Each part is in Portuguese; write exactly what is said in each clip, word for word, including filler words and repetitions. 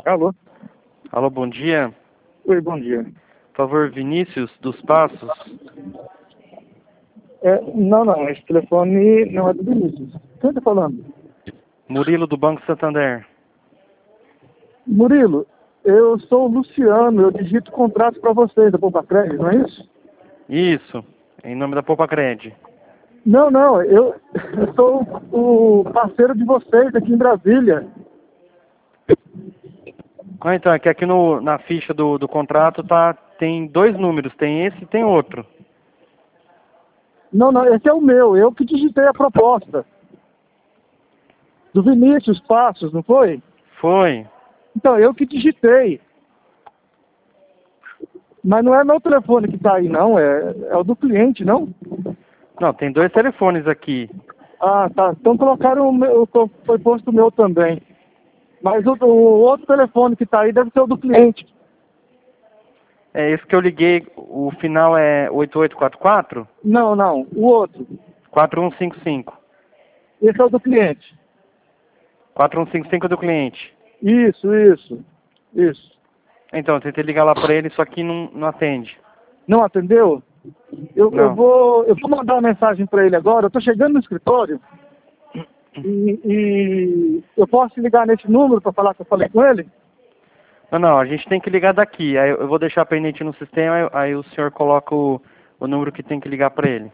Alô? Alô, bom dia. Oi, bom dia. Por favor, Vinícius dos Passos. É, não, não, esse telefone não é do Vinícius. Quem está falando? Murilo do Banco Santander. Murilo, eu sou o Luciano, eu digito contratos para vocês da Poupa Crédito, não é isso? Isso, em nome da Poupa Cred. Não, não, eu, eu sou o parceiro de vocês aqui em Brasília. Ah, então, é que aqui no, na ficha do, do contrato tá, tem dois números, tem esse e tem outro. Não, não, esse é o meu, eu que digitei a proposta. Do Vinícius Passos, não foi? Foi. Então, eu que digitei. Mas não é meu telefone que está aí, não, é, é o do cliente, não? Não, tem dois telefones aqui. Ah, tá. Então colocaram o meu, foi posto o meu também. Mas o, o outro telefone que está aí deve ser o do cliente. É esse que eu liguei, o final é oito oito quatro quatro? Não, não, o outro. quatro um cinco cinco. Esse é o do cliente. quatro um cinco cinco é do cliente. Isso, isso, isso. Então, eu tentei ligar lá pra ele, só que não, não atende. Não atendeu? Eu, eu, Não. vou, eu vou mandar uma mensagem para ele agora. Eu estou chegando no escritório e, e eu posso ligar nesse número para falar que eu falei com ele? Não, não, a gente tem que ligar daqui. Aí eu vou deixar pendente no sistema, aí, aí o senhor coloca o, o número que tem que ligar pra ele.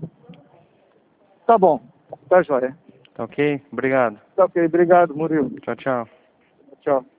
Tá bom, tá joia. Tá ok? Obrigado. Tá ok, obrigado, Murilo. Tchau, tchau. Tchau.